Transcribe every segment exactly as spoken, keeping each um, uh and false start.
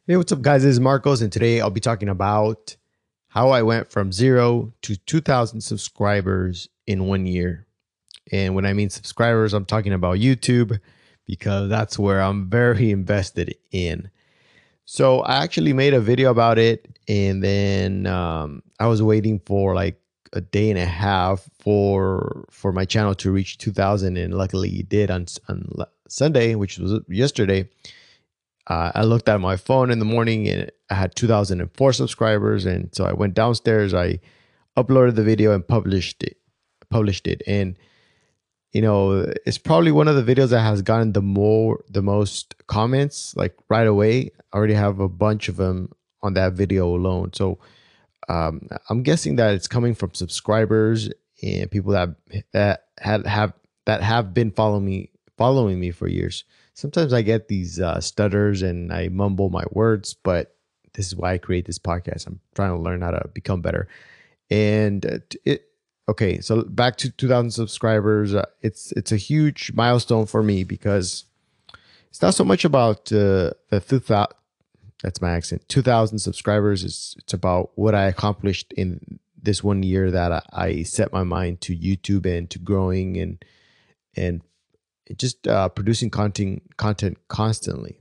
Hey, what's up, guys? This is Marcos, and today I'll be talking about how I went from zero to two thousand subscribers in one year. And when I mean subscribers, I'm talking about YouTube because that's where I'm very invested in. So I actually made a video about it, and then um, I was waiting for like a day and a half for for my channel to reach two thousand, and luckily it did on on Sunday, which was yesterday. Uh, I looked at my phone in the morning and I had two thousand four subscribers. And so I went downstairs, I uploaded the video and published it, published it. And, you know, it's probably one of the videos that has gotten the more, the most comments like right away. I already have a bunch of them on that video alone. So um, I'm guessing that it's coming from subscribers and people that, that had, have, that have been following me, following me for years. Sometimes I get these uh, stutters and I mumble my words, but this is why I create this podcast. I'm trying to learn how to become better. And uh, it okay, so back to two thousand subscribers. Uh, it's it's a huge milestone for me because it's not so much about uh, the two thousand. That's my accent. two thousand subscribers. It's it's about what I accomplished in this one year that I, I set my mind to YouTube and to growing and and just uh, producing content content constantly.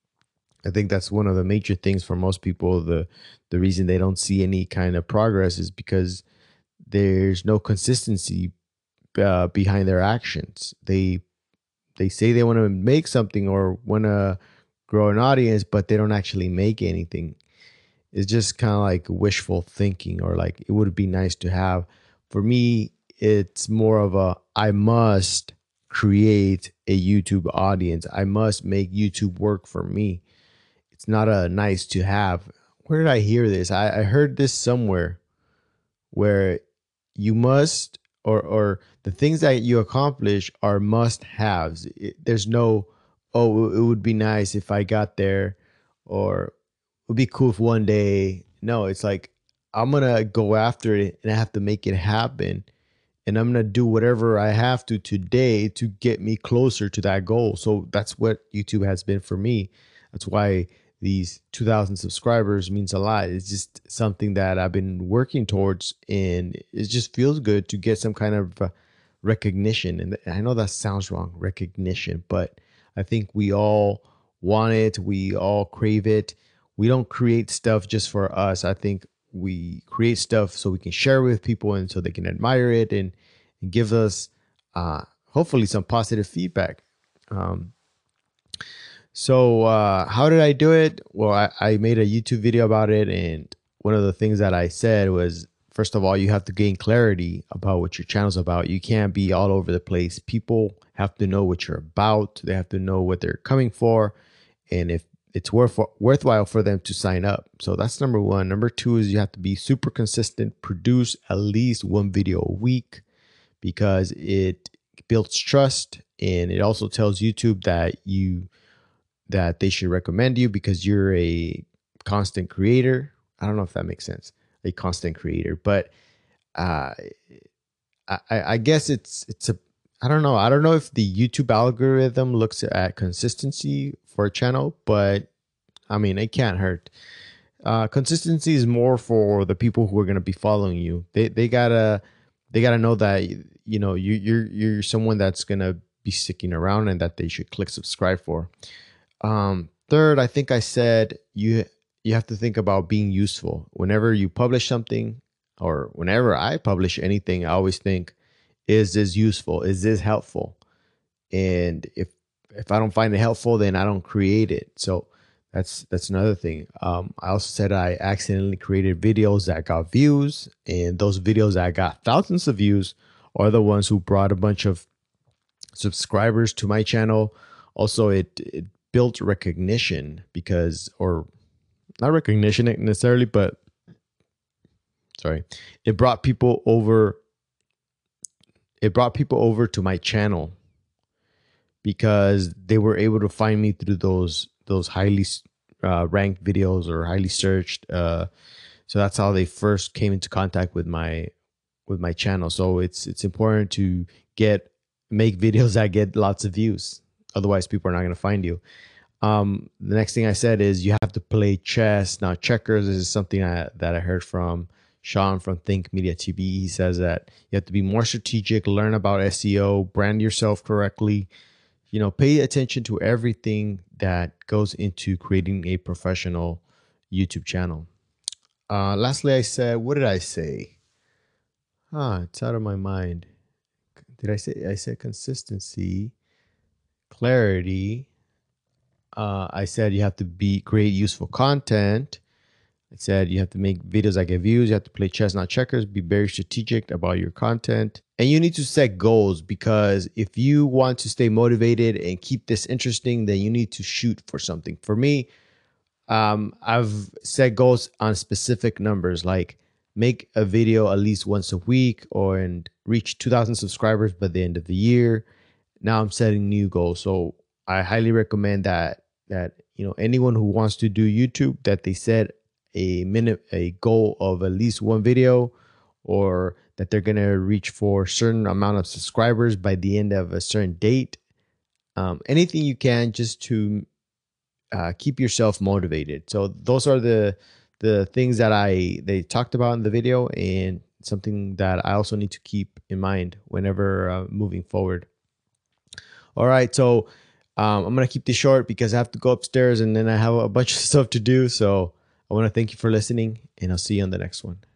I think that's one of the major things for most people. The the reason they don't see any kind of progress is because there's no consistency uh, behind their actions. They they say they want to make something or want to grow an audience, but they don't actually make anything. It's just kind of like wishful thinking, or like it would be nice to have. For me, it's more of a I must create a YouTube audience. I must make YouTube work for me. It's not a nice to have. Where did I hear this? I, I heard this somewhere where you must, or or the things that you accomplish are must haves. There's no, oh, it would be nice if I got there, or it would be cool if one day. No, it's like I'm gonna go after it and I have to make it happen. And I'm going to do whatever I have to today to get me closer to that goal. So that's what YouTube has been for me. That's why these two thousand subscribers means a lot. It's just something that I've been working towards, and it just feels good to get some kind of uh, recognition. And I know that sounds wrong, recognition, but I think we all want it. We all crave it. We don't create stuff just for us. I think we create stuff so we can share with people and so they can admire it and, and give us uh, hopefully some positive feedback. Um, so uh, how did I do it? Well, I, I made a YouTube video about it. And one of the things that I said was, first of all, you have to gain clarity about what your channel's about. You can't be all over the place. People have to know what you're about. They have to know what they're coming for. And if it's worth worthwhile for them to sign up. So that's number one. Number two is you have to be super consistent, produce at least one video a week, because it builds trust, and it also tells YouTube that you that they should recommend you because you're a constant creator. I don't know if that makes sense, a constant creator, but uh, I, I guess it's it's a I don't know. I don't know if the YouTube algorithm looks at consistency for a channel, but I mean, it can't hurt. Uh, consistency is more for the people who are going to be following you. They they gotta they gotta know that you know you you're you're someone that's gonna be sticking around and that they should click subscribe for. Um, third, I think I said you you have to think about being useful. Whenever you publish something, or whenever I publish anything, I always think, is this useful? Is this helpful? And if if I don't find it helpful, then I don't create it. So that's that's another thing. Um, I also said I accidentally created videos that got views, and those videos that got thousands of views are the ones who brought a bunch of subscribers to my channel. Also, it, it built recognition because, or not recognition necessarily, but sorry, it brought people over. It brought people over to my channel because they were able to find me through those those highly uh, ranked videos or highly searched. Uh, so that's how they first came into contact with my with my channel. So it's it's important to get make videos that get lots of views. Otherwise, people are not going to find you. Um, the next thing I said is you have to play chess, not checkers. This is something I, that I heard from Sean from Think Media T V. He says that you have to be more strategic, learn about S E O, brand yourself correctly, you know, pay attention to everything that goes into creating a professional YouTube channel. Uh, lastly, I said, what did I say? Ah, it's out of my mind. Did I say, I said consistency, clarity. Uh, I said you have to be create useful content. I said you have to make videos that get views. You have to play chess, not checkers. Be very strategic about your content. And you need to set goals, because if you want to stay motivated and keep this interesting, then you need to shoot for something. For me, um, I've set goals on specific numbers, like make a video at least once a week, or and reach two thousand subscribers by the end of the year. Now I'm setting new goals. So I highly recommend that that you know anyone who wants to do YouTube, that they set a minute a goal of at least one video, or that they're gonna reach for a certain amount of subscribers by the end of a certain date. Um, anything you can just to uh, keep yourself motivated. So those are the the things that I they talked about in the video, and something that I also need to keep in mind whenever uh, moving forward. All right, so um, I'm gonna keep this short because I have to go upstairs and then I have a bunch of stuff to do. So I want to thank you for listening, and I'll see you on the next one.